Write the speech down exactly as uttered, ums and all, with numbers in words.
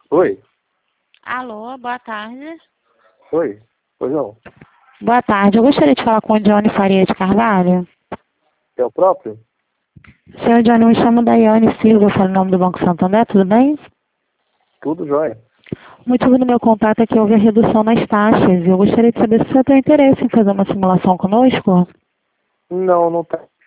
Oi? Alô, boa tarde. Oi? Pois não? Boa tarde, eu gostaria de falar com o Johnny Faria de Carvalho. É o próprio? Senhor Johnny, me chamo Daiane Silva, eu falo em nome do Banco Santander, tudo bem? Tudo jóia. O motivo do meu contato é que houve a redução nas taxas e eu gostaria de saber se você tem interesse em fazer uma simulação conosco. Não, não tá.